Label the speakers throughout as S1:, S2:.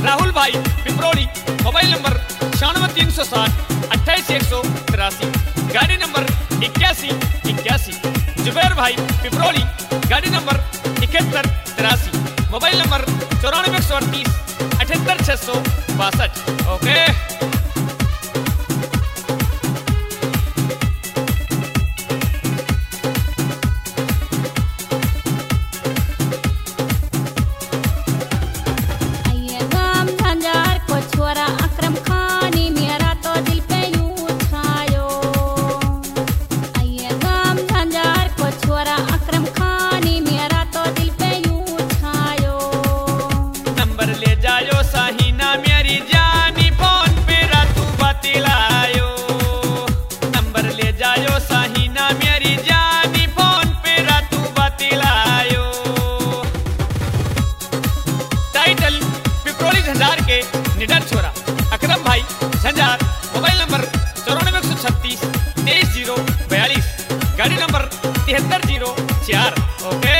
S1: राहुल भाई पिपरोड़ी, mobile number 96 360 28 183, गाड़ी number 81 Zubair भाई पिपरोड़ी, गाड़ी नंबर 71 83, मोबाइल नंबर 94 138 78 662। ओके। निडर छोरा अकरम भाई झंझार, मोबाइल नंबर 94 136 23 042, गाड़ी नंबर 73 04। ओके।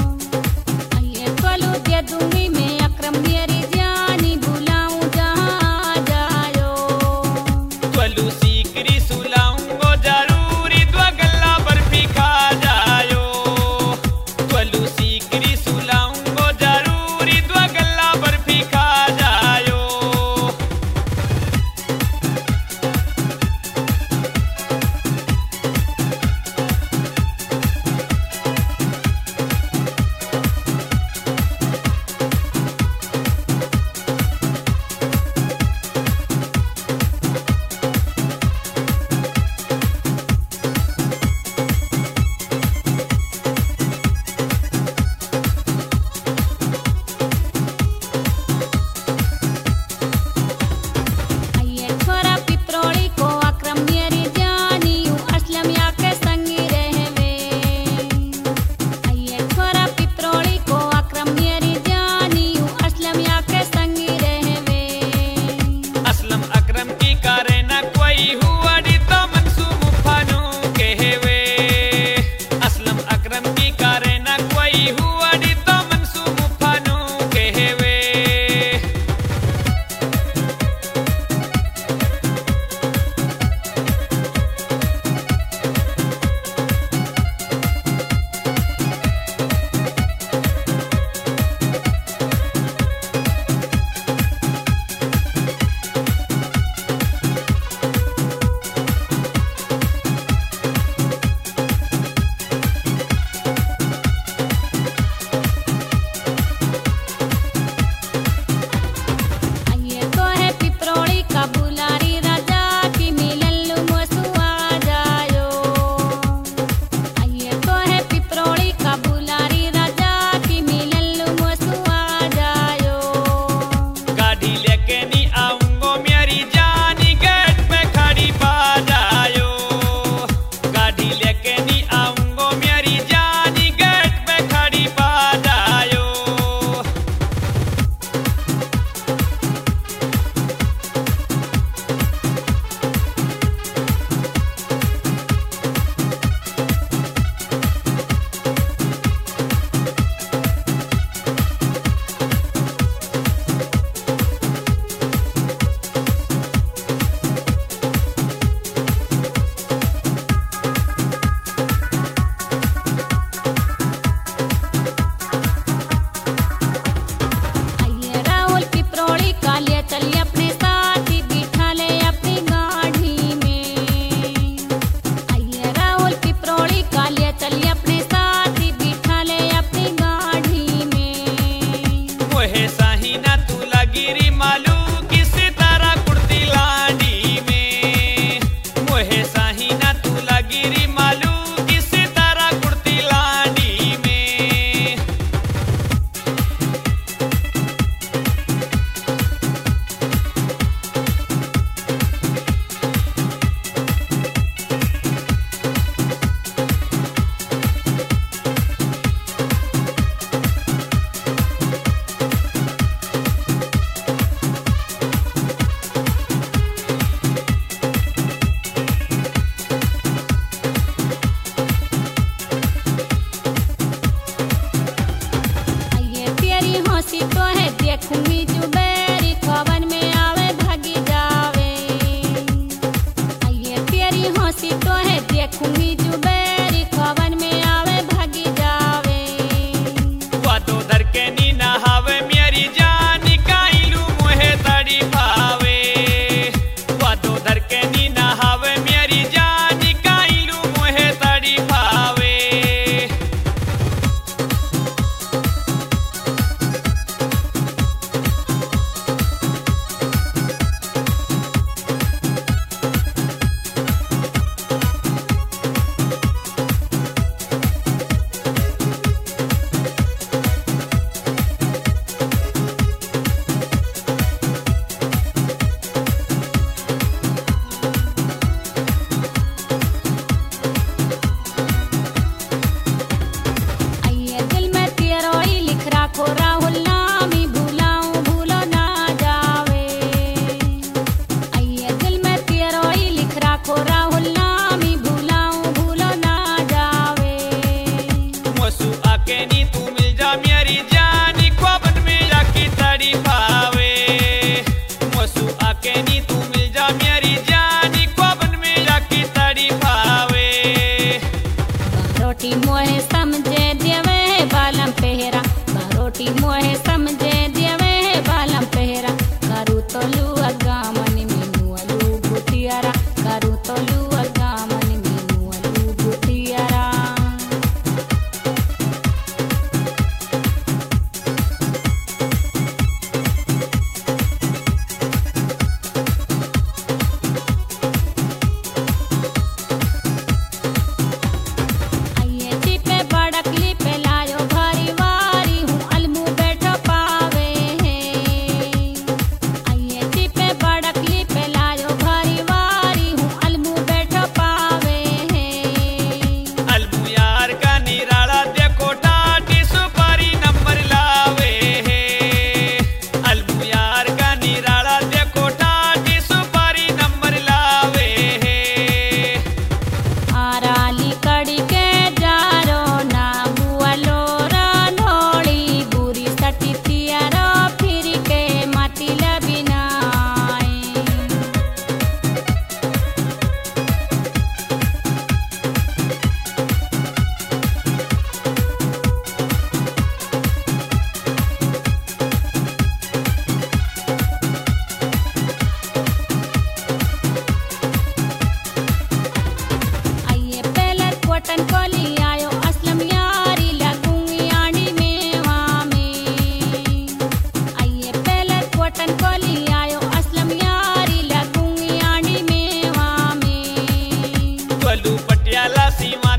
S2: दूंगी मैं अकरम मेरी जानी, बुलाऊं जहाँ देखूंगी जुबेरी खवन में आवे भागी जावे।
S1: वादो धर के नी नहावे मेरी जान काइलू मोहे तड़ी भावे। वादो धर के नी नहावे मेरी जान काइलू मोहे तड़ी भावे।
S2: आइए दिल में तेरोई लिख राखो राहुल नामी भूलाऊं भूलो ना जावे। आइए दिल में तेरोई लिख राखो राहुल नामी भूलाऊं भूलो ना जावे।
S1: मसू आके नी तू मिल जा मेरी जान ख्वाबन में आकी तड़ी भावे। मसू आके नी तू मिल जा मेरी जान ख्वाबन में आकी तड़ी भावे।
S2: रोटी मोहे समझे देवे बालम पेहरा। रोटी मोहे समझे देवे बालम पेहरा। करू तो लू अगामन मीनू अलू बुटियारा। करू तो लू अगामन मीनू अलू बुटियारा। आइए चिपे बड़कली पे लायो भारी वारी हूँ अलमू बैठो पावे हैं। आइए चिपे बड़कली पे लायो भारी वारी हूँ अलमू बैठो पावे हैं।
S1: अलमू यार का निराला देखो टाटी सुपारी नंबर लावे है। अलमू यार का निराला देखो टाटी सुपारी नंबर लावे है।
S2: आराली कड़ी के जारो ना बुआलो रानोड़ी बुरी सटी तियारो फिर के माटी लबिनाए। आइए पहले कोटन को ले आयो असलम यारी लगूंगी आंडी मेवा में। आइए पहले कोटन को ले आयो असलम यारी लगूंगी आंडी मेवा में।
S1: त्वलू पटियाला सीमा